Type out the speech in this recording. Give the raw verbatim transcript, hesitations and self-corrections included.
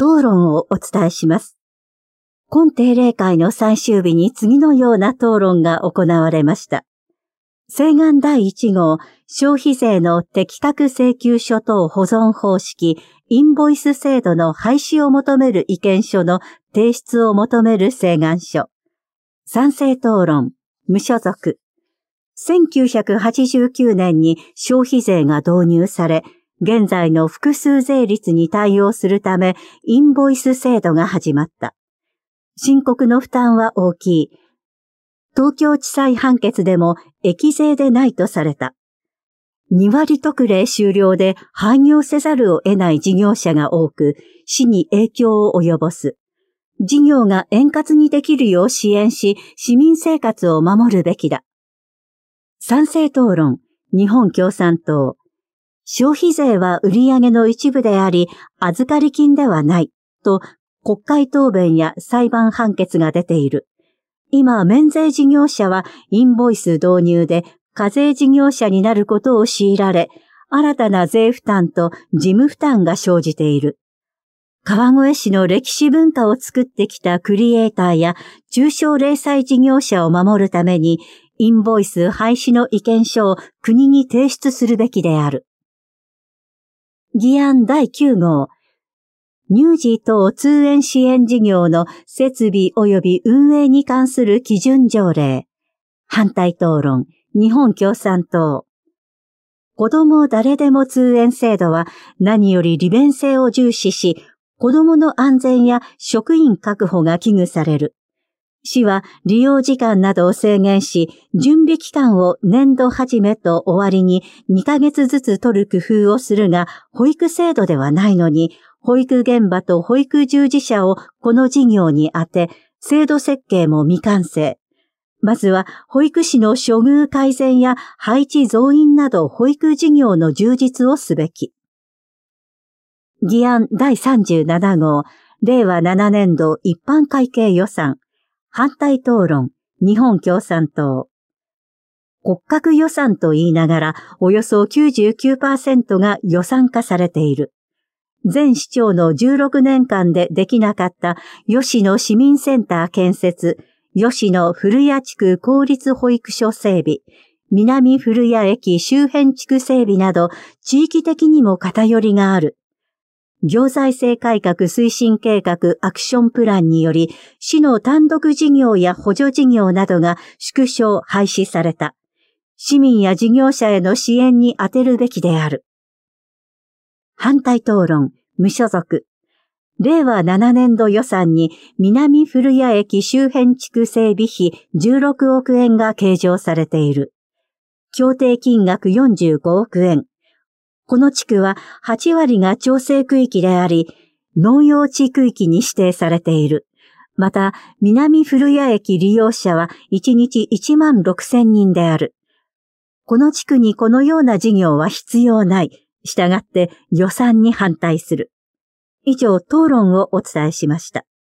討論をお伝えします。今定例会の最終日に次のような討論が行われました。請願だいいち号、消費税の適格請求書等保存方式、インボイス制度の廃止を求める意見書の提出を求める請願書。賛成討論、無所属。せんきゅうひゃくはちじゅうきゅうねんに消費税が導入され、現在の複数税率に対応するため、インボイス制度が始まった。申告の負担は大きい。東京地裁判決でも益税でないとされた。に割特例終了で廃業せざるを得ない事業者が多く、市に影響を及ぼす。事業が円滑にできるよう支援し、市民生活を守るべきだ。賛成討論、日本共産党。消費税は売上の一部であり、預かり金ではない、と国会答弁や裁判判決が出ている。今、免税事業者はインボイス導入で課税事業者になることを強いられ、新たな税負担と事務負担が生じている。川越市の歴史文化を作ってきたクリエイターや中小零細事業者を守るために、インボイス廃止の意見書を国に提出するべきである。議案だいきゅう号。乳児等通園支援事業の設備及び運営に関する基準条例。反対討論、日本共産党。子ども誰でも通園制度は何より利便性を重視し、子どもの安全や職員確保が危惧される。市は利用時間などを制限し、準備期間を年度始めと終わりににかげつずつ取る工夫をするが、保育制度ではないのに、保育現場と保育従事者をこの事業に当て、制度設計も未完成。まずは保育士の処遇改善や配置増員など保育事業の充実をすべき。議案だいさんじゅうなな号、令和ななねん度一般会計予算。反対討論、日本共産党。骨格予算と言いながら、およそ きゅうじゅうきゅうパーセント が予算化されている。前市長のじゅうろくねんかんでできなかった吉野市民センター建設、吉野古谷地区公立保育所整備、南古谷駅周辺地区整備など、地域的にも偏りがある。行財政改革推進計画アクションプランにより、市の単独事業や補助事業などが縮小廃止された。市民や事業者への支援に充てるべきである。反対討論、無所属。令和ななねん度予算に南古谷駅周辺地区整備費じゅうろくおくえんが計上されている。協定金額よんじゅうごおくえん。この地区ははち割が調整区域であり、農用地区域に指定されている。また、南古谷駅利用者はいちにちいちまんろくせんにんである。この地区にこのような事業は必要ない。したがって予算に反対する。以上、討論をお伝えしました。